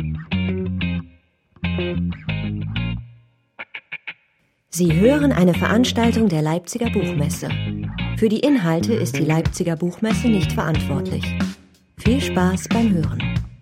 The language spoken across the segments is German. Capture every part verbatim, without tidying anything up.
Sie hören eine Veranstaltung der Leipziger Buchmesse. Für die Inhalte ist die Leipziger Buchmesse nicht verantwortlich. Viel Spaß beim Hören.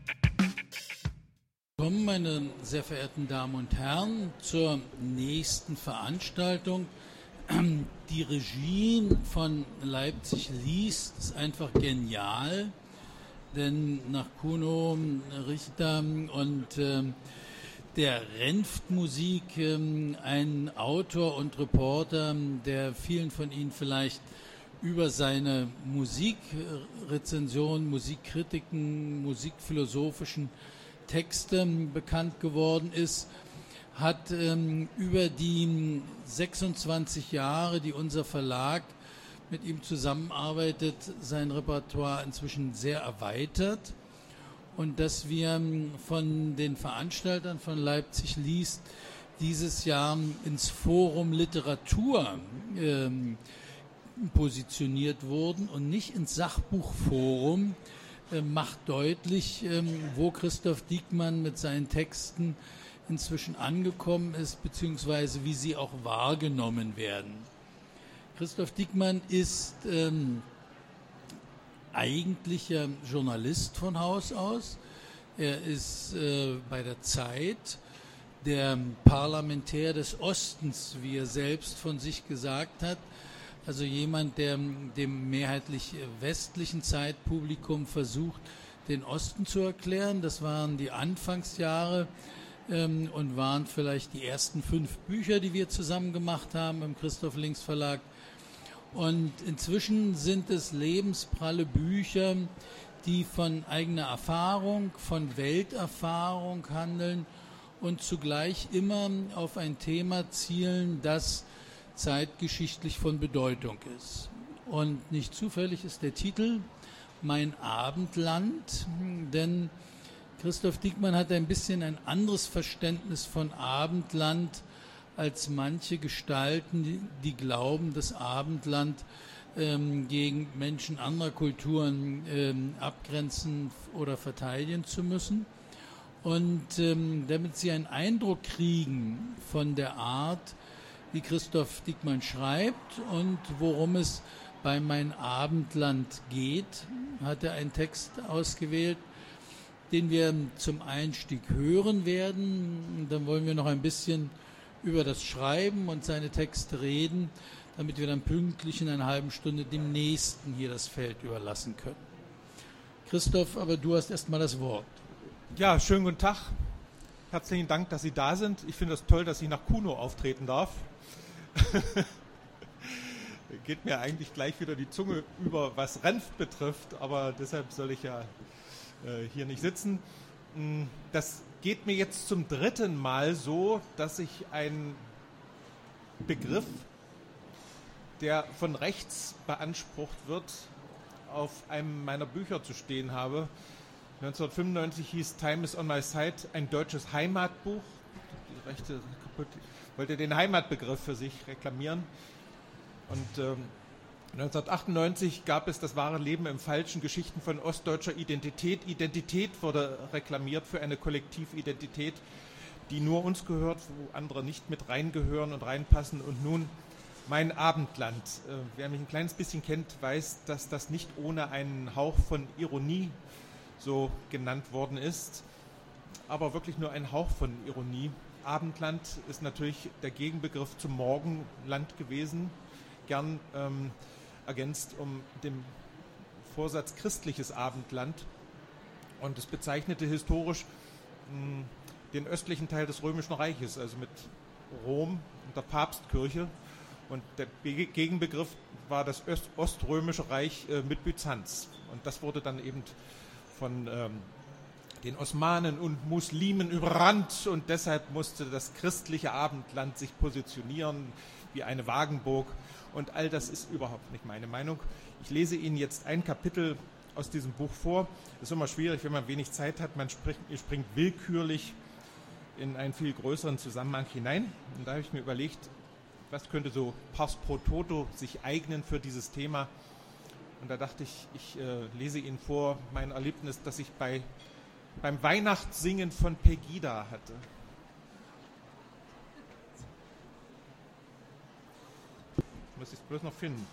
Willkommen, meine sehr verehrten Damen und Herren, zur nächsten Veranstaltung. Die Regie von Leipzig liest ist einfach genial, denn nach Kuno, Richter und äh, der Renft-Musik, ähm, ein Autor und Reporter, der vielen von Ihnen vielleicht über seine Musikrezensionen, Musikkritiken, musikphilosophischen Texte bekannt geworden ist, hat ähm, über die sechsundzwanzig Jahre, die unser Verlag mit ihm zusammenarbeitet, sein Repertoire inzwischen sehr erweitert. Und dass wir von den Veranstaltern von Leipzig liest dieses Jahr ins Forum Literatur ähm, positioniert wurden und nicht ins Sachbuchforum, äh, macht deutlich, ähm, wo Christoph Diekmann mit seinen Texten inzwischen angekommen ist, beziehungsweise wie sie auch wahrgenommen werden. Christoph Diekmann ist ähm, eigentlicher Journalist von Haus aus. Er ist äh, bei der Zeit der Parlamentär des Ostens, wie er selbst von sich gesagt hat. Also jemand, der dem mehrheitlich westlichen Zeitpublikum versucht, den Osten zu erklären. Das waren die Anfangsjahre ähm, und waren vielleicht die ersten fünf Bücher, die wir zusammen gemacht haben im Christoph Links Verlag. Und inzwischen sind es lebenspralle Bücher, die von eigener Erfahrung, von Welterfahrung handeln und zugleich immer auf ein Thema zielen, das zeitgeschichtlich von Bedeutung ist. Und nicht zufällig ist der Titel Mein Abendland, denn Christoph Diekmann hat ein bisschen ein anderes Verständnis von Abendland als manche Gestalten, die, die glauben, das Abendland ähm, gegen Menschen anderer Kulturen ähm, abgrenzen oder verteidigen zu müssen. Und ähm, damit Sie einen Eindruck kriegen von der Art, wie Christoph Diekmann schreibt und worum es bei Mein Abendland geht, hat er einen Text ausgewählt, den wir zum Einstieg hören werden. Dann wollen wir noch ein bisschen über das Schreiben und seine Texte reden, damit wir dann pünktlich in einer halben Stunde dem Nächsten hier das Feld überlassen können. Christoph, aber du hast erst mal das Wort. Ja, schönen guten Tag. Herzlichen Dank, dass Sie da sind. Ich finde es toll, dass ich nach Kuno auftreten darf. Geht mir eigentlich gleich wieder die Zunge über, was Renft betrifft, aber deshalb soll ich ja äh, hier nicht sitzen. Das geht mir jetzt zum dritten Mal so, dass ich einen Begriff, der von rechts beansprucht wird, auf einem meiner Bücher zu stehen habe. neunzehnhundertfünfundneunzig hieß Time is on my side, ein deutsches Heimatbuch. Die Rechte kaputt. Wollte den Heimatbegriff für sich reklamieren. Und ähm, neunzehnhundertachtundneunzig gab es Das wahre Leben im Falschen, Geschichten von ostdeutscher Identität. Identität wurde reklamiert für eine Kollektividentität, die nur uns gehört, wo andere nicht mit reingehören und reinpassen. Und nun Mein Abendland. Äh, wer mich ein kleines bisschen kennt, weiß, dass das nicht ohne einen Hauch von Ironie so genannt worden ist, aber wirklich nur ein Hauch von Ironie. Abendland ist natürlich der Gegenbegriff zum Morgenland gewesen, gern ähm, ergänzt um den Vorsatz christliches Abendland, und es bezeichnete historisch mh, den östlichen Teil des Römischen Reiches, also mit Rom und der Papstkirche, und der Be- Gegenbegriff war das Öst- Oströmische Reich äh, mit Byzanz, und das wurde dann eben von ähm, den Osmanen und Muslimen überrannt, und deshalb musste das christliche Abendland sich positionieren wie eine Wagenburg. Und all das ist überhaupt nicht meine Meinung. Ich lese Ihnen jetzt ein Kapitel aus diesem Buch vor. Es ist immer schwierig, wenn man wenig Zeit hat. Man spricht, springt willkürlich in einen viel größeren Zusammenhang hinein. Und da habe ich mir überlegt, was könnte so pars pro toto sich eignen für dieses Thema. Und da dachte ich, ich äh, lese Ihnen vor mein Erlebnis, dass ich bei beim Weihnachtssingen von Pegida hatte. Muss ich es bloß noch finden.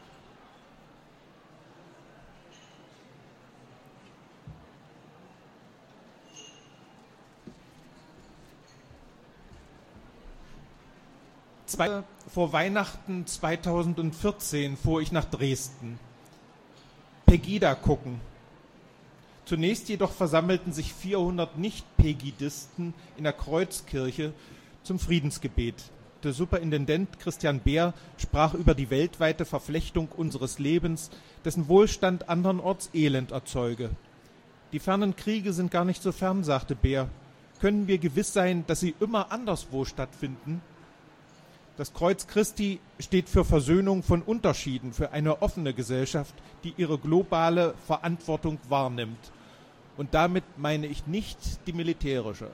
Zwei, vor Weihnachten zweitausendvierzehn fuhr ich nach Dresden. Pegida gucken. Zunächst jedoch versammelten sich vierhundert Nicht-Pegidisten in der Kreuzkirche zum Friedensgebet. Der Superintendent Christian Beer sprach über die weltweite Verflechtung unseres Lebens, dessen Wohlstand andernorts Elend erzeuge. Die fernen Kriege sind gar nicht so fern, sagte Beer. Können wir gewiss sein, dass sie immer anderswo stattfinden? Das Kreuz Christi steht für Versöhnung von Unterschieden, für eine offene Gesellschaft, die ihre globale Verantwortung wahrnimmt. Und damit meine ich nicht die militärische.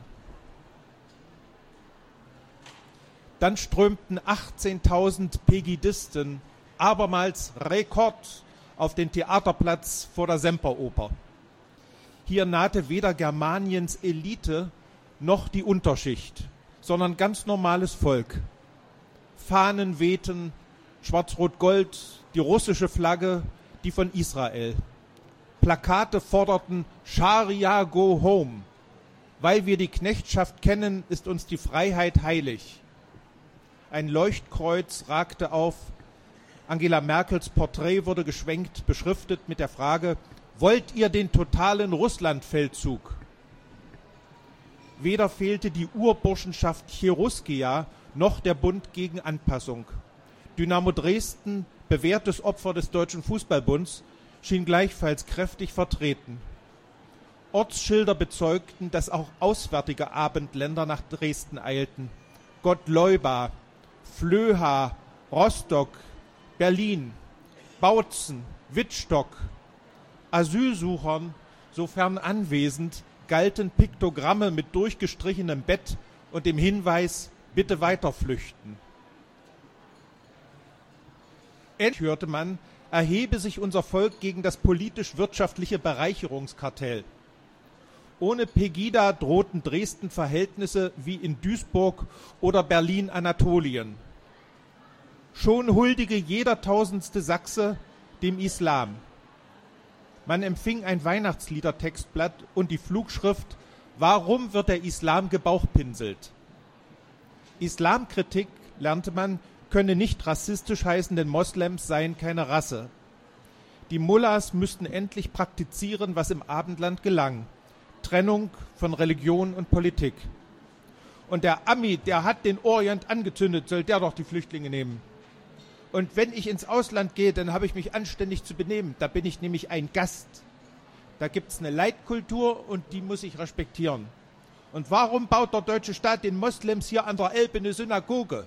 Dann strömten achtzehntausend Pegidisten, abermals Rekord, auf den Theaterplatz vor der Semperoper. Hier nahte weder Germaniens Elite noch die Unterschicht, sondern ganz normales Volk. Fahnen wehten, schwarz-rot-gold, die russische Flagge, die von Israel. Plakate forderten Scharia go home. Weil wir die Knechtschaft kennen, ist uns die Freiheit heilig. Ein Leuchtkreuz ragte auf. Angela Merkels Porträt wurde geschwenkt, beschriftet mit der Frage: Wollt ihr den totalen Russlandfeldzug? Weder fehlte die Urburschenschaft Cheruskia noch der Bund gegen Anpassung. Dynamo Dresden, bewährtes Opfer des Deutschen Fußballbunds, schien gleichfalls kräftig vertreten. Ortsschilder bezeugten, dass auch auswärtige Abendländer nach Dresden eilten. Gottleuba, Flöha, Rostock, Berlin, Bautzen, Wittstock. Asylsuchern, sofern anwesend, galten Piktogramme mit durchgestrichenem Bett und dem Hinweis: Bitte weiter flüchten. Endlich hörte man, erhebe sich unser Volk gegen das politisch-wirtschaftliche Bereicherungskartell. Ohne Pegida drohten Dresden Verhältnisse wie in Duisburg oder Berlin-Anatolien. Schon huldige jeder tausendste Sachse dem Islam. Man empfing ein Weihnachtsliedertextblatt und die Flugschrift: Warum wird der Islam gebauchpinselt? Islamkritik, lernte man, könne nicht rassistisch heißen, denn Moslems seien keine Rasse. Die Mullahs müssten endlich praktizieren, was im Abendland gelang: Trennung von Religion und Politik. Und der Ami, der hat den Orient angezündet, soll der doch die Flüchtlinge nehmen. Und wenn ich ins Ausland gehe, dann habe ich mich anständig zu benehmen. Da bin ich nämlich ein Gast. Da gibt es eine Leitkultur und die muss ich respektieren. Und warum baut der deutsche Staat den Moslems hier an der Elbe eine Synagoge?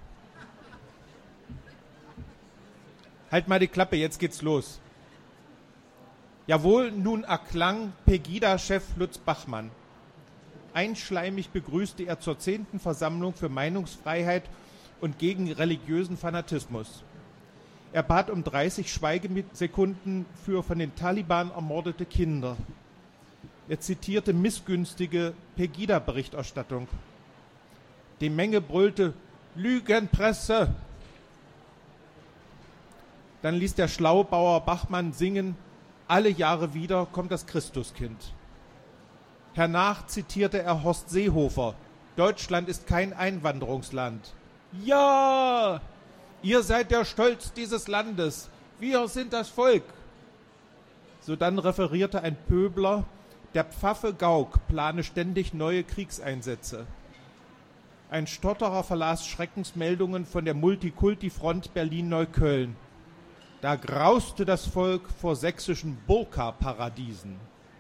Halt mal die Klappe, jetzt geht's los. Jawohl, nun erklang Pegida-Chef Lutz Bachmann. Einschleimig begrüßte er zur zehnten Versammlung für Meinungsfreiheit und gegen religiösen Fanatismus. Er bat um dreißig Schweigesekunden für von den Taliban ermordete Kinder. Er zitierte missgünstige Pegida-Berichterstattung. Die Menge brüllte: Lügenpresse! Dann ließ der Schlaubauer Bachmann singen: Alle Jahre wieder kommt das Christuskind. Hernach zitierte er Horst Seehofer: Deutschland ist kein Einwanderungsland. Ja, ihr seid der Stolz dieses Landes. Wir sind das Volk. Sodann referierte ein Pöbler: Der Pfaffe Gauck plane ständig neue Kriegseinsätze. Ein Stotterer verlas Schreckensmeldungen von der Multikulti-Front Berlin-Neukölln. Da grauste das Volk vor sächsischen Burka-Paradiesen.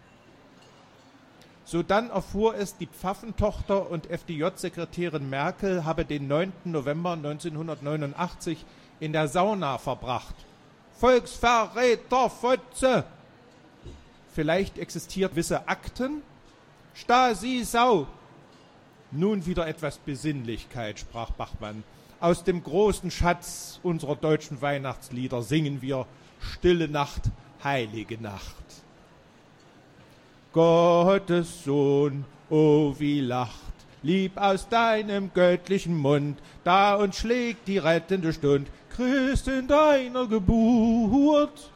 Sodann erfuhr es, die Pfaffentochter und F D J-Sekretärin Merkel habe den neunten November neunzehnhundertneunundachtzig in der Sauna verbracht. Volksverräter, Fotze! Vielleicht existiert gewisse Akten? Stasi-Sau! Nun wieder etwas Besinnlichkeit, sprach Bachmann. Aus dem großen Schatz unserer deutschen Weihnachtslieder singen wir Stille Nacht, heilige Nacht. Gottes Sohn, oh wie lacht, lieb aus deinem göttlichen Mund, da uns schlägt die rettende Stund, Christ in deiner Geburt.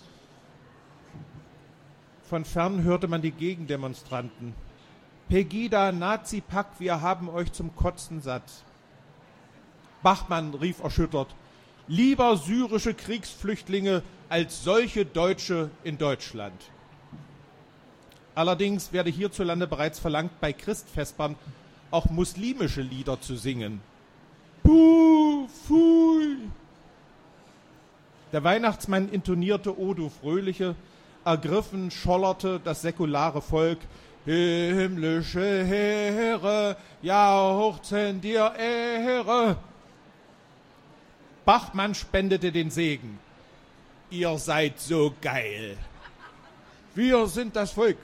Von fern hörte man die Gegendemonstranten. Pegida, Nazi-Pack, wir haben euch zum Kotzen satt. Bachmann rief erschüttert, lieber syrische Kriegsflüchtlinge als solche Deutsche in Deutschland. Allerdings werde hierzulande bereits verlangt, bei Christvespern auch muslimische Lieder zu singen. Puh, pfui. Der Weihnachtsmann intonierte O du Fröhliche, ergriffen schollerte das säkulare Volk, himmlische Heere, jauchzen dir Ehre. Bachmann spendete den Segen. Ihr seid so geil. Wir sind das Volk.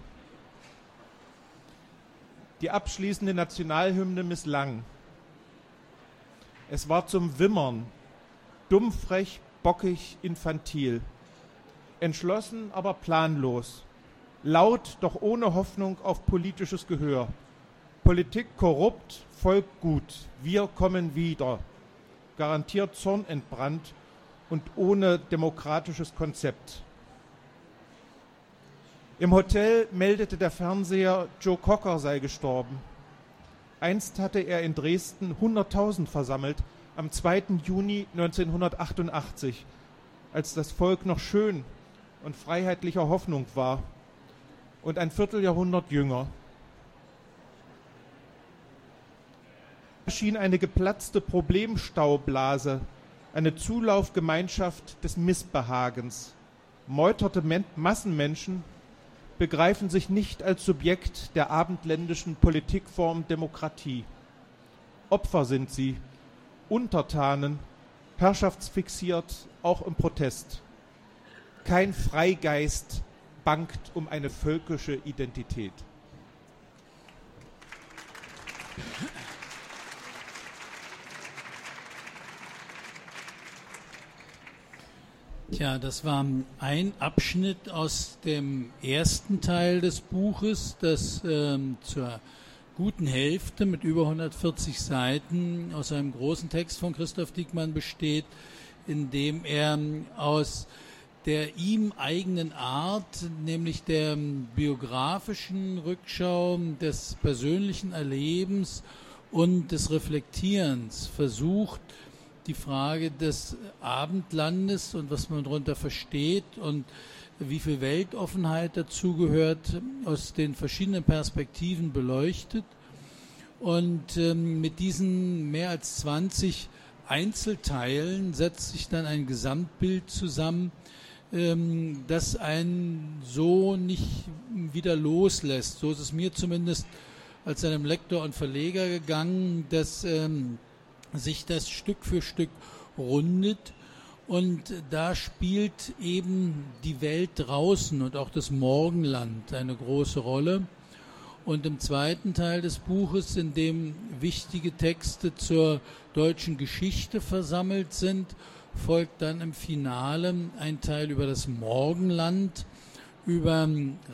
Die abschließende Nationalhymne misslang. Es war zum Wimmern, dummfrech, bockig, infantil. Entschlossen, aber planlos. Laut, doch ohne Hoffnung auf politisches Gehör. Politik korrupt, Volk gut. Wir kommen wieder. Garantiert zornentbrannt und ohne demokratisches Konzept. Im Hotel meldete der Fernseher, Joe Cocker sei gestorben. Einst hatte er in Dresden hunderttausend versammelt, am zweiten Juni neunzehnhundertachtundachtzig, als das Volk noch schön und freiheitlicher Hoffnung war und ein Vierteljahrhundert jünger. Erschien eine geplatzte Problemstaublase, eine Zulaufgemeinschaft des Missbehagens. Meuterte Massenmenschen begreifen sich nicht als Subjekt der abendländischen Politikform Demokratie. Opfer sind sie, Untertanen, herrschaftsfixiert, auch im Protest. Kein Freigeist bangt um eine völkische Identität. Tja, das war ein Abschnitt aus dem ersten Teil des Buches, das ähm, zur guten Hälfte mit über hundertvierzig Seiten aus einem großen Text von Christoph Diekmann besteht, in dem er aus der ihm eigenen Art, nämlich der biografischen Rückschau, des persönlichen Erlebens und des Reflektierens versucht, die Frage des Abendlandes und was man darunter versteht und wie viel Weltoffenheit dazugehört, aus den verschiedenen Perspektiven beleuchtet. Und ähm, mit diesen mehr als zwanzig Einzelteilen setzt sich dann ein Gesamtbild zusammen, ähm, das einen so nicht wieder loslässt. So ist es mir zumindest als einem Lektor und Verleger gegangen, dass ähm, sich das Stück für Stück rundet und da spielt eben die Welt draußen und auch das Morgenland eine große Rolle. Und im zweiten Teil des Buches, in dem wichtige Texte zur deutschen Geschichte versammelt sind, folgt dann im Finale ein Teil über das Morgenland, über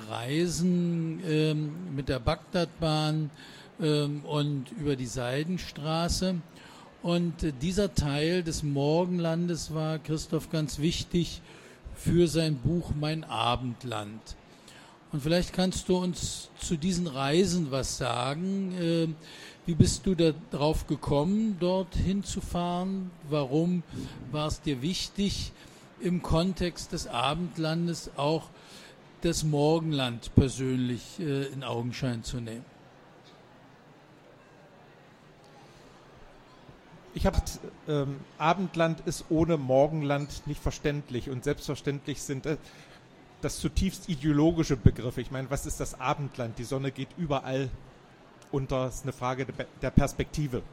Reisen ähm, mit der Bagdadbahn ähm, und über die Seidenstraße. Und dieser Teil des Morgenlandes war Christoph ganz wichtig für sein Buch Mein Abendland. Und vielleicht kannst du uns zu diesen Reisen was sagen. Wie bist du darauf gekommen, dorthin zu fahren? Warum war es dir wichtig, im Kontext des Abendlandes auch das Morgenland persönlich in Augenschein zu nehmen? Ich habe ähm, Abendland ist ohne Morgenland nicht verständlich und selbstverständlich sind äh, das zutiefst ideologische Begriffe. Ich meine, was ist das Abendland? Die Sonne geht überall unter, das ist eine Frage de, der Perspektive.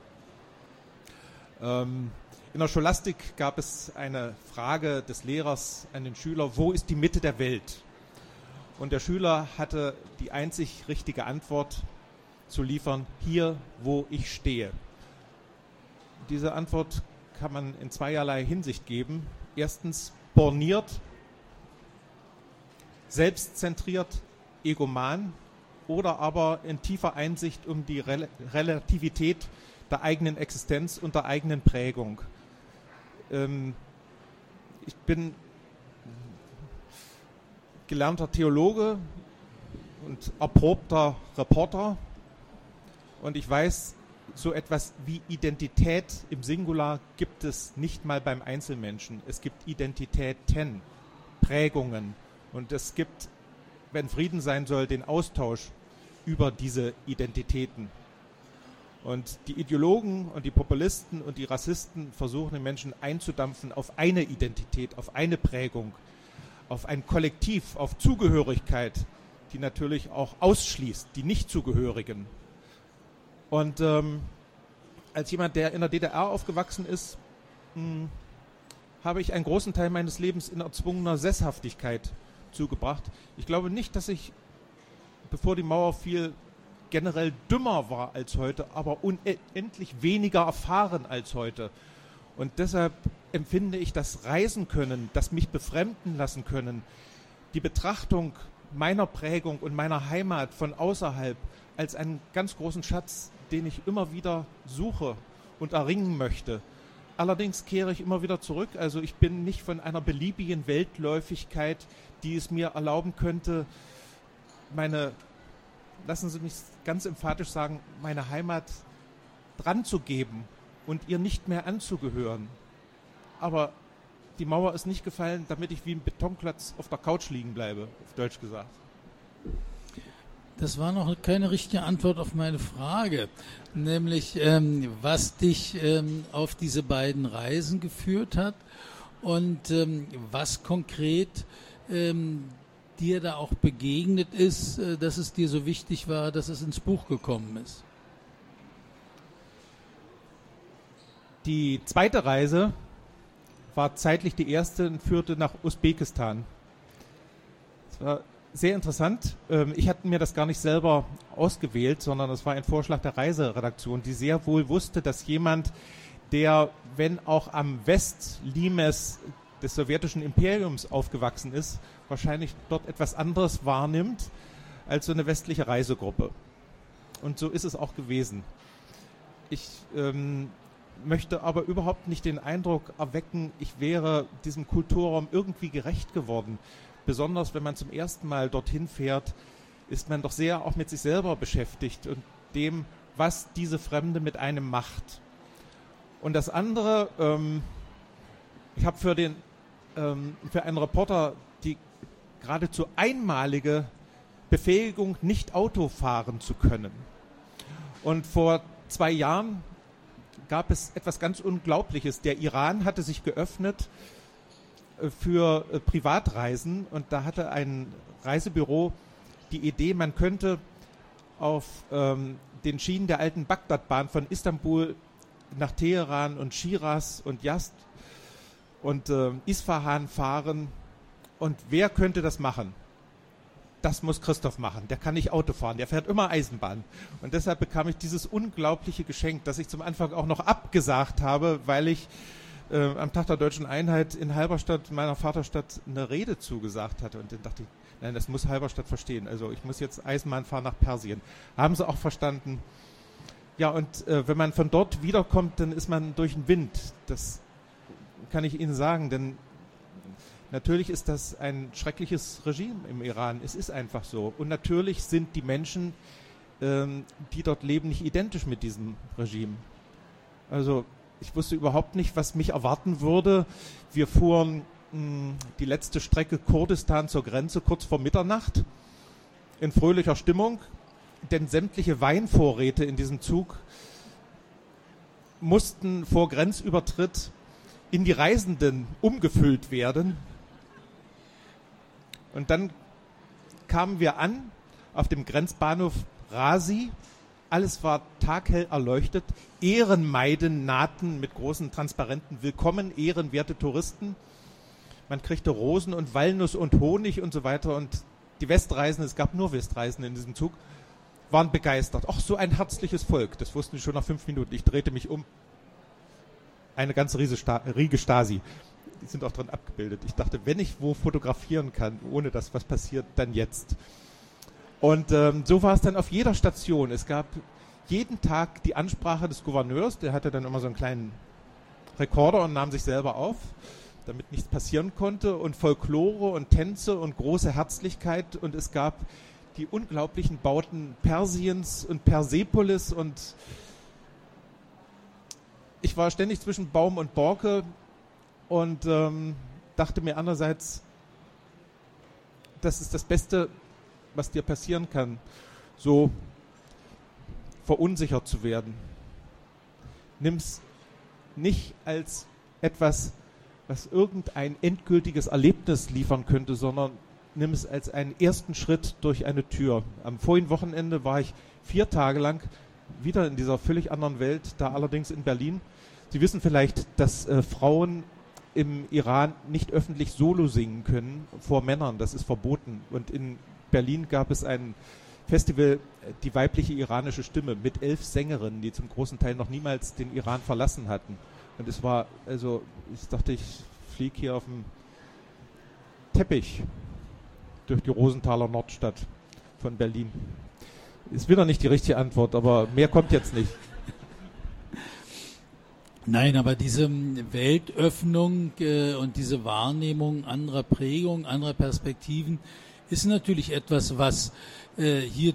Ähm, in der Scholastik gab es eine Frage des Lehrers an den Schüler, wo ist die Mitte der Welt? Und der Schüler hatte die einzig richtige Antwort zu liefern, hier, wo ich stehe. Diese Antwort kann man in zweierlei Hinsicht geben. Erstens borniert, selbstzentriert, egoman oder aber in tiefer Einsicht um die Rel- Relativität der eigenen Existenz und der eigenen Prägung. Ähm, ich bin gelernter Theologe und erprobter Reporter und ich weiß, so etwas wie Identität im Singular gibt es nicht mal beim Einzelmenschen. Es gibt Identitäten, Prägungen und es gibt, wenn Frieden sein soll, den Austausch über diese Identitäten. Und die Ideologen und die Populisten und die Rassisten versuchen den Menschen einzudampfen auf eine Identität, auf eine Prägung, auf ein Kollektiv, auf Zugehörigkeit, die natürlich auch ausschließt, die Nichtzugehörigen. Und ähm, als jemand, der in der D D R aufgewachsen ist, mh, habe ich einen großen Teil meines Lebens in erzwungener Sesshaftigkeit zugebracht. Ich glaube nicht, dass ich, bevor die Mauer fiel, generell dümmer war als heute, aber unendlich weniger erfahren als heute. Und deshalb empfinde ich das Reisen können, das mich befremden lassen können, die Betrachtung meiner Prägung und meiner Heimat von außerhalb als einen ganz großen Schatz, den ich immer wieder suche und erringen möchte. Allerdings kehre ich immer wieder zurück. Also ich bin nicht von einer beliebigen Weltläufigkeit, die es mir erlauben könnte, meine, lassen Sie mich ganz emphatisch sagen, meine Heimat dran zu geben und ihr nicht mehr anzugehören. Aber die Mauer ist nicht gefallen, damit ich wie ein Betonklotz auf der Couch liegen bleibe, auf Deutsch gesagt. Das war noch keine richtige Antwort auf meine Frage, nämlich ähm, was dich ähm, auf diese beiden Reisen geführt hat und ähm, was konkret ähm, dir da auch begegnet ist, äh, dass es dir so wichtig war, dass es ins Buch gekommen ist. Die zweite Reise war zeitlich die erste und führte nach Usbekistan. Es war sehr interessant. Ich hatte mir das gar nicht selber ausgewählt, sondern es war ein Vorschlag der Reiseredaktion, die sehr wohl wusste, dass jemand, der, wenn auch am Westlimes des sowjetischen Imperiums aufgewachsen ist, wahrscheinlich dort etwas anderes wahrnimmt als so eine westliche Reisegruppe. Und so ist es auch gewesen. Ich ähm, möchte aber überhaupt nicht den Eindruck erwecken, ich wäre diesem Kulturraum irgendwie gerecht geworden. Besonders wenn man zum ersten Mal dorthin fährt, ist man doch sehr auch mit sich selber beschäftigt und dem, was diese Fremde mit einem macht. Und das andere, ähm, ich habe für den ähm, für einen Reporter die geradezu einmalige Befähigung, nicht Auto fahren zu können. Und vor zwei Jahren gab es etwas ganz Unglaubliches. Der Iran hatte sich geöffnet für äh, Privatreisen und da hatte ein Reisebüro die Idee, man könnte auf ähm, den Schienen der alten Bagdadbahn von Istanbul nach Teheran und Schiraz und Yazd und äh, Isfahan fahren. Und wer könnte das machen? Das muss Christoph machen. Der kann nicht Auto fahren, der fährt immer Eisenbahn. Und deshalb bekam ich dieses unglaubliche Geschenk, das ich zum Anfang auch noch abgesagt habe, weil ich äh, am Tag der Deutschen Einheit in Halberstadt, meiner Vaterstadt, eine Rede zugesagt hatte. Und dann dachte ich, nein, das muss Halberstadt verstehen. Also ich muss jetzt Eisenbahn fahren nach Persien. Haben sie auch verstanden. Ja, und äh, wenn man von dort wiederkommt, dann ist man durch den Wind. Das kann ich Ihnen sagen, denn natürlich ist das ein schreckliches Regime im Iran. Es ist einfach so. Und natürlich sind die Menschen, ähm, die dort leben, nicht identisch mit diesem Regime. Also ich wusste überhaupt nicht, was mich erwarten würde. Wir fuhren mh, die letzte Strecke Kurdistan zur Grenze kurz vor Mitternacht in fröhlicher Stimmung, denn sämtliche Weinvorräte in diesem Zug mussten vor Grenzübertritt in die Reisenden umgefüllt werden. Und dann kamen wir an auf dem Grenzbahnhof Rasi. Alles war taghell erleuchtet. Ehrenmeiden nahten mit großen Transparenten. Willkommen, ehrenwerte Touristen. Man kriegte Rosen und Walnuss und Honig und so weiter. Und die Westreisenden, es gab nur Westreisende in diesem Zug, waren begeistert. Ach, so ein herzliches Volk. Das wussten sie schon nach fünf Minuten. Ich drehte mich um. Eine ganze Riege Stasi. Die sind auch drin abgebildet. Ich dachte, wenn ich wo fotografieren kann, ohne dass was passiert, dann jetzt. Und ähm, so war es dann auf jeder Station. Es gab jeden Tag die Ansprache des Gouverneurs, der hatte dann immer so einen kleinen Rekorder und nahm sich selber auf, damit nichts passieren konnte, und Folklore und Tänze und große Herzlichkeit, und es gab die unglaublichen Bauten Persiens und Persepolis, und ich war ständig zwischen Baum und Borke und ähm, dachte mir andererseits, das ist das Beste, was dir passieren kann, so verunsichert zu werden. Nimm's nicht als etwas, was irgendein endgültiges Erlebnis liefern könnte, sondern nimm es als einen ersten Schritt durch eine Tür. Am vorigen Wochenende war ich vier Tage lang wieder in dieser völlig anderen Welt, da allerdings in Berlin. Sie wissen vielleicht, dass äh, Frauen im Iran nicht öffentlich Solo singen können vor Männern. Das ist verboten. Und in Berlin gab es ein Festival, die weibliche iranische Stimme, mit elf Sängerinnen, die zum großen Teil noch niemals den Iran verlassen hatten. Und es war, also, ich dachte, ich fliege hier auf dem Teppich durch die Rosenthaler Nordstadt von Berlin. Ist wieder nicht die richtige Antwort, aber mehr kommt jetzt nicht. Nein, aber diese Weltöffnung äh, und diese Wahrnehmung anderer Prägung, anderer Perspektiven ist natürlich etwas, was äh, hier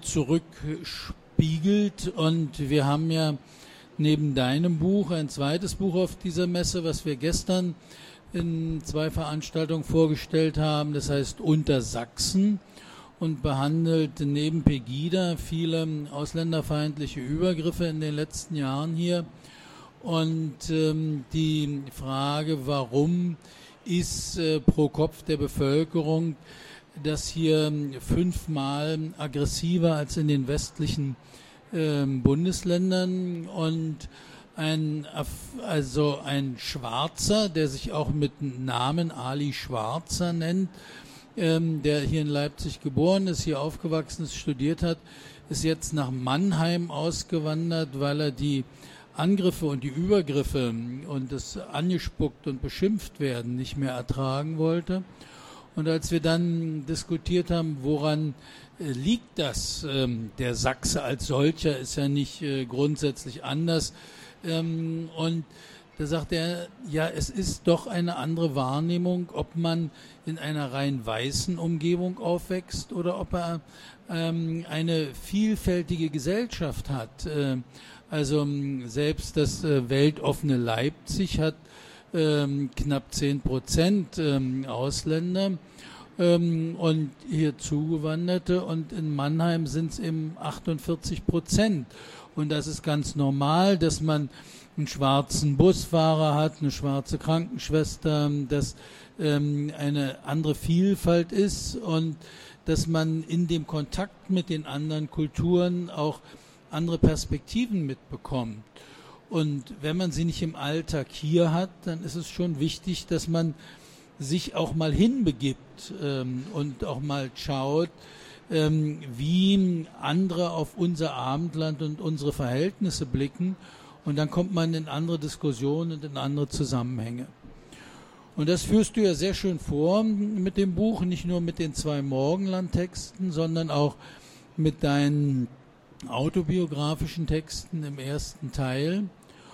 zurückspiegelt. Und wir haben ja neben deinem Buch ein zweites Buch auf dieser Messe, was wir gestern in zwei Veranstaltungen vorgestellt haben. Das heißt Unter Sachsen und behandelt neben Pegida viele ausländerfeindliche Übergriffe in den letzten Jahren hier. Und ähm, die Frage, warum ist äh, pro Kopf der Bevölkerung das hier fünfmal aggressiver als in den westlichen äh, Bundesländern, und ein, also ein Schwarzer, der sich auch mit Namen Ali Schwarzer nennt, ähm, der hier in Leipzig geboren ist, hier aufgewachsen ist, studiert hat, ist jetzt nach Mannheim ausgewandert, weil er die Angriffe und die Übergriffe und das angespuckt und beschimpft werden nicht mehr ertragen wollte. Und als wir dann diskutiert haben, woran äh, liegt das, ähm, der Sachse als solcher ist ja nicht äh, grundsätzlich anders, ähm, und da sagt er, ja, es ist doch eine andere Wahrnehmung, ob man in einer rein weißen Umgebung aufwächst oder ob er ähm, eine vielfältige Gesellschaft hat. Äh, also selbst das äh, weltoffene Leipzig hat ähm, knapp zehn Prozent ähm, Ausländer ähm, und hier Zugewanderte, und in Mannheim sind es eben achtundvierzig Prozent. Und das ist ganz normal, dass man einen schwarzen Busfahrer hat, eine schwarze Krankenschwester, dass ähm, eine andere Vielfalt ist und dass man in dem Kontakt mit den anderen Kulturen auch andere Perspektiven mitbekommt. Und wenn man sie nicht im Alltag hier hat, dann ist es schon wichtig, dass man sich auch mal hinbegibt ähm, und auch mal schaut, ähm, wie andere auf unser Abendland und unsere Verhältnisse blicken. Und dann kommt man in andere Diskussionen und in andere Zusammenhänge. Und das führst du ja sehr schön vor mit dem Buch, nicht nur mit den zwei Morgenland-Texten, sondern auch mit deinen autobiografischen Texten im ersten Teil.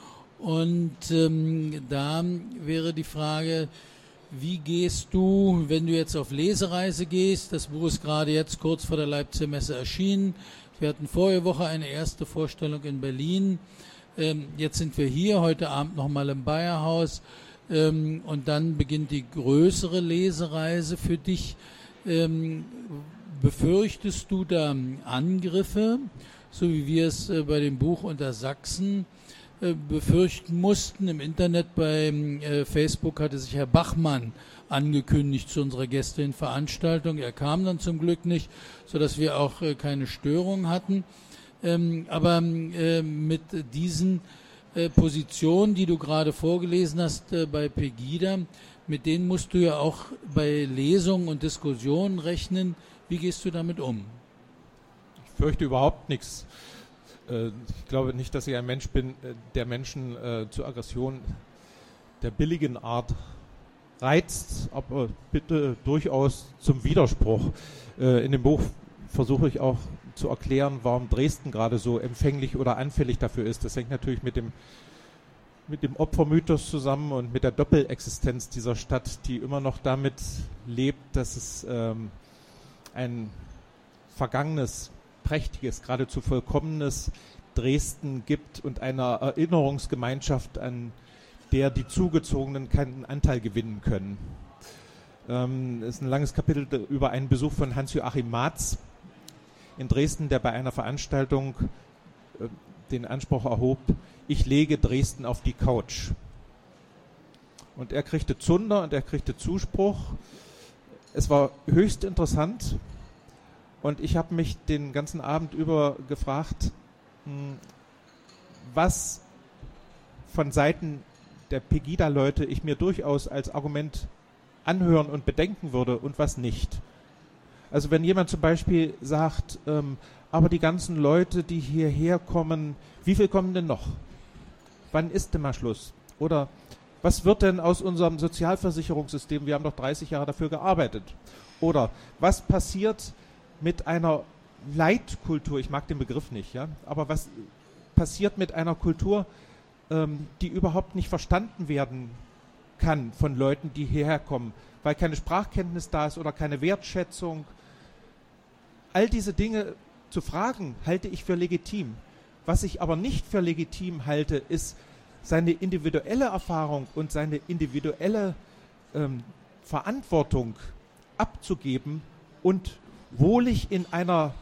Und ähm, da wäre die Frage, wie gehst du, wenn du jetzt auf Lesereise gehst, das Buch ist gerade jetzt kurz vor der Leipziger Messe erschienen, wir hatten vorige Woche eine erste Vorstellung in Berlin, ähm, jetzt sind wir hier, heute Abend nochmal im Bayerhaus, ähm, und dann beginnt die größere Lesereise für dich. Ähm, befürchtest du da Angriffe, so wie wir es äh, bei dem Buch Unter Sachsen äh, befürchten mussten? Im Internet bei äh, Facebook hatte sich Herr Bachmann angekündigt zu unserer Gästin-Veranstaltung. Er kam dann zum Glück nicht, sodass wir auch äh, keine Störung hatten. Ähm, aber äh, mit diesen äh, Positionen, die du gerade vorgelesen hast äh, bei Pegida, mit denen musst du ja auch bei Lesungen und Diskussionen rechnen. Wie gehst du damit um? Ich fürchte überhaupt nichts. Ich glaube nicht, dass ich ein Mensch bin, der Menschen zur Aggression der billigen Art reizt, aber bitte durchaus zum Widerspruch. In dem Buch versuche ich auch zu erklären, warum Dresden gerade so empfänglich oder anfällig dafür ist. Das hängt natürlich mit dem, mit dem Opfermythos zusammen und mit der Doppelexistenz dieser Stadt, die immer noch damit lebt, dass es ähm, ein vergangenes, prächtiges, geradezu vollkommenes Dresden gibt und eine Erinnerungsgemeinschaft, an der die Zugezogenen keinen Anteil gewinnen können. Ähm, es ist ein langes Kapitel über einen Besuch von Hans-Joachim Marz in Dresden, der bei einer Veranstaltung äh, den Anspruch erhob, ich lege Dresden auf die Couch. Und er kriegte Zunder und er kriegte Zuspruch. Es war höchst interessant und ich habe mich den ganzen Abend über gefragt, mh, was von Seiten der Pegida-Leute ich mir durchaus als Argument anhören und bedenken würde und was nicht. Also wenn jemand zum Beispiel sagt, ähm, aber die ganzen Leute, die hierher kommen, wie viel kommen denn noch? Wann ist denn mal Schluss? Oder was wird denn aus unserem Sozialversicherungssystem? Wir haben doch dreißig Jahre dafür gearbeitet. Oder was passiert mit einer Leitkultur? Ich mag den Begriff nicht, ja, aber was passiert mit einer Kultur, die überhaupt nicht verstanden werden kann von Leuten, die hierher kommen, weil keine Sprachkenntnis da ist oder keine Wertschätzung. All diese Dinge zu fragen, halte ich für legitim. Was ich aber nicht für legitim halte, ist seine individuelle Erfahrung und seine individuelle ähm, Verantwortung abzugeben und wohlig in einer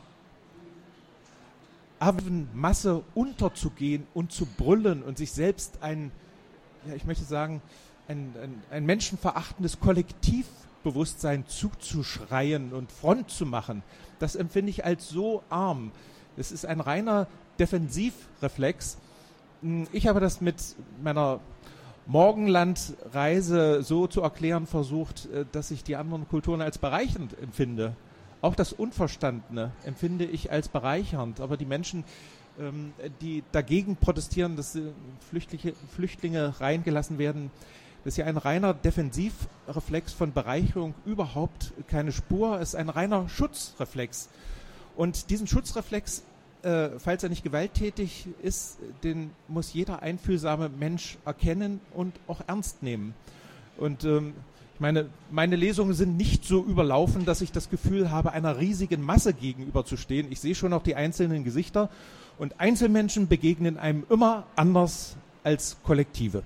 Masse unterzugehen und zu brüllen und sich selbst ein, ja, ich möchte sagen, ein, ein, ein menschenverachtendes Kollektivbewusstsein zuzuschreien und Front zu machen, das empfinde ich als so arm. Das ist ein reiner Defensivreflex. Ich habe das mit meiner Morgenlandreise so zu erklären versucht, dass ich die anderen Kulturen als bereichernd empfinde. Auch das Unverstandene empfinde ich als bereichernd. Aber die Menschen, ähm, die dagegen protestieren, dass äh, Flüchtlinge, Flüchtlinge reingelassen werden, das ist ja ein reiner Defensivreflex von Bereicherung, überhaupt keine Spur. Es ist ein reiner Schutzreflex. Und diesen Schutzreflex, äh, falls er nicht gewalttätig ist, den muss jeder einfühlsame Mensch erkennen und auch ernst nehmen. Und ähm, Meine, meine Lesungen sind nicht so überlaufen, dass ich das Gefühl habe, einer riesigen Masse gegenüberzustehen. Ich sehe schon auch die einzelnen Gesichter und Einzelmenschen begegnen einem immer anders als Kollektive.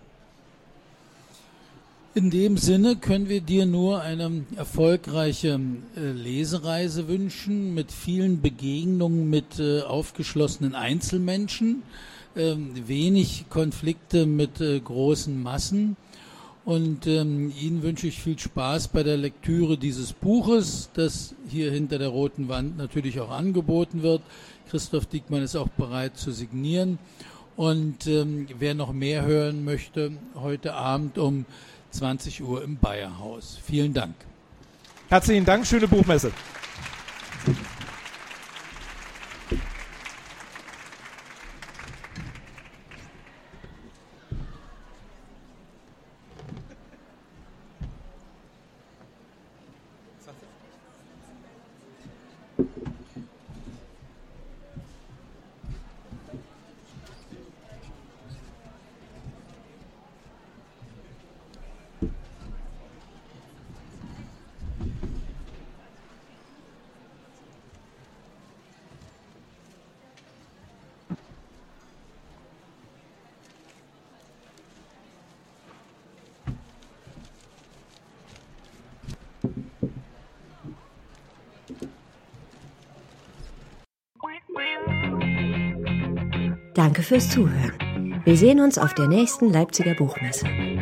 In dem Sinne können wir dir nur eine erfolgreiche äh, Lesereise wünschen, mit vielen Begegnungen mit äh, aufgeschlossenen Einzelmenschen, äh, wenig Konflikte mit äh, großen Massen. Und ähm, Ihnen wünsche ich viel Spaß bei der Lektüre dieses Buches, das hier hinter der roten Wand natürlich auch angeboten wird. Christoph Diekmann ist auch bereit zu signieren. Und ähm, wer noch mehr hören möchte, heute Abend um zwanzig Uhr im Bayerhaus. Vielen Dank. Herzlichen Dank, schöne Buchmesse. Danke fürs Zuhören. Wir sehen uns auf der nächsten Leipziger Buchmesse.